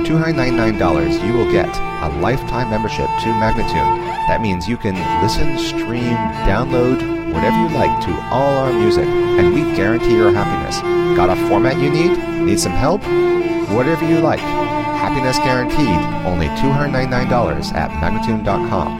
$299, you will get a lifetime membership to Magnatune. That means you can listen, stream, download, whatever you like to all our music, and we guarantee your happiness. Got a format you need? Need some help? Whatever you like. Happiness guaranteed. Only $299 at Magnatune.com.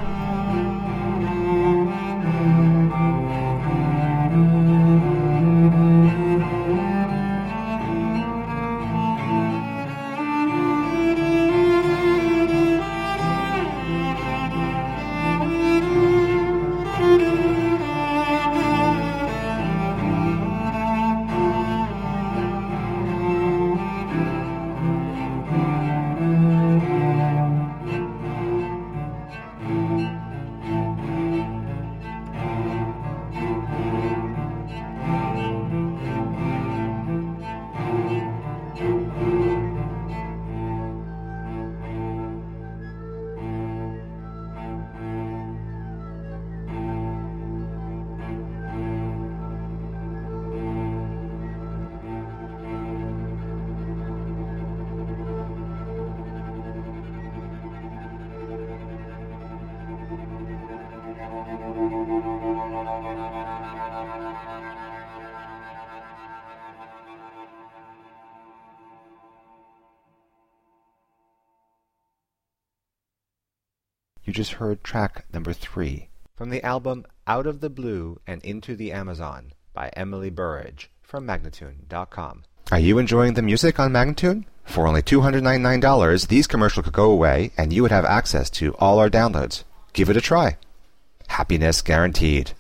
You just heard track number 3 from the album Out of the Blue and Into the Amazon by Emily Burridge from Magnatune.com. Are you enjoying the music on Magnatune? For only $299, these commercials could go away and you would have access to all our downloads. Give it a try. Happiness guaranteed.